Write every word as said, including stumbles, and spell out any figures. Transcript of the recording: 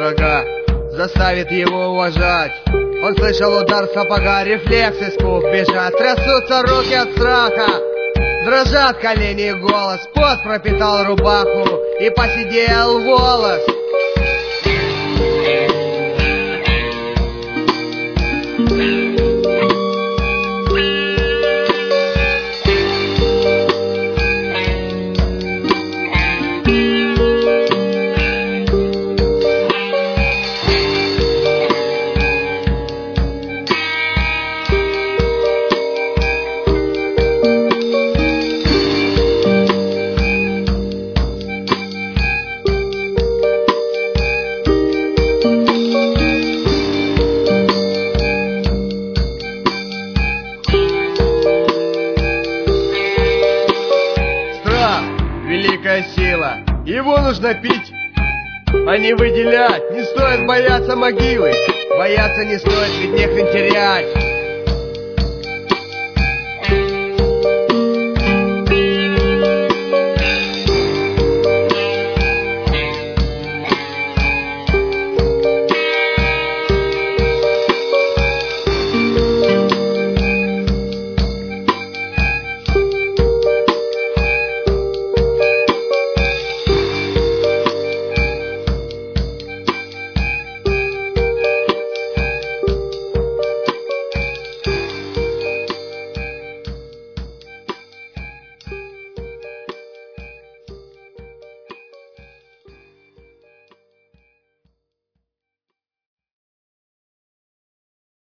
врага, заставит его уважать. Он слышал удар сапога, рефлекс, испуг, бежать. Трясутся руки от страха, дрожат колени и голос. Пот пропитал рубаху и посидел волос. Великая сила, его нужно пить, а не выделять. Не стоит бояться могилы, бояться не стоит, ведь нехрен терять.